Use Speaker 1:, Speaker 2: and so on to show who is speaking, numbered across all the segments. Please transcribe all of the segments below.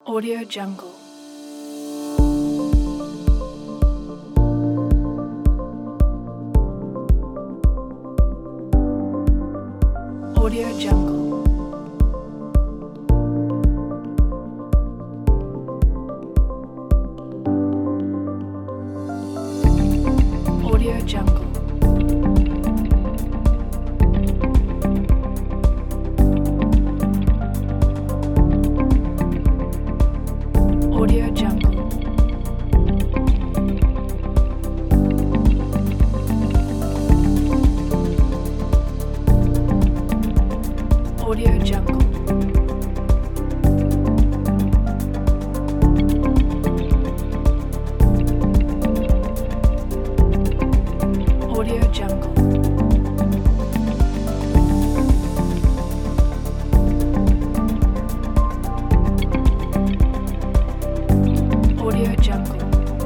Speaker 1: Audio Jungle. Audio Jungle. Audio Jungle. Audio Jungle. Audio Jungle. Audio Jungle. Audio Jungle.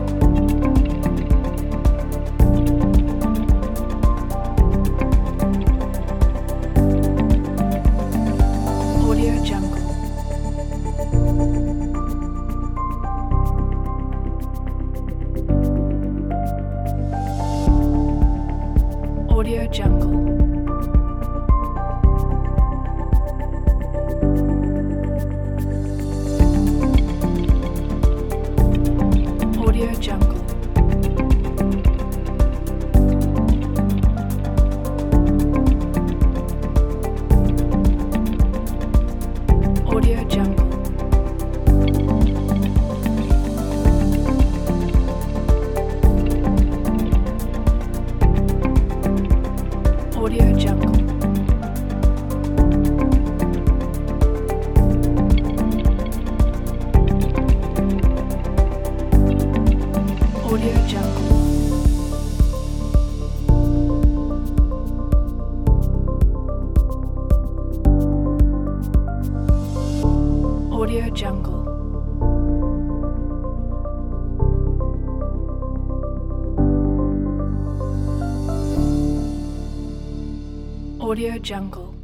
Speaker 1: Audio Jungle. Audio Jungle. Audio Jungle. Audio Jungle. Audio Jungle. Audio Jungle. Audio Jungle. Audio Jungle.